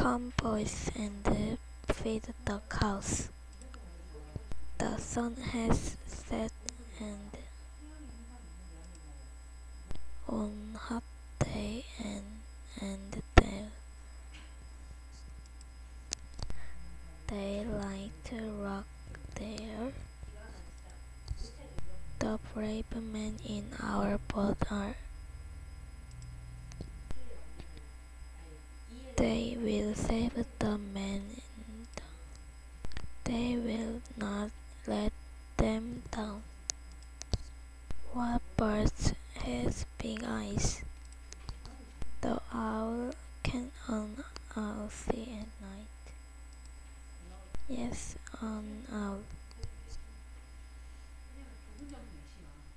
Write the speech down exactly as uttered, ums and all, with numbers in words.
Come, boys, and feed the cows. The sun has set, and on hot day and and they, they like to rock there. The brave men in our boat are. They will save the men. They will not let them down. What bird has big eyes? The owl can an owl see at night? Yes, an owl.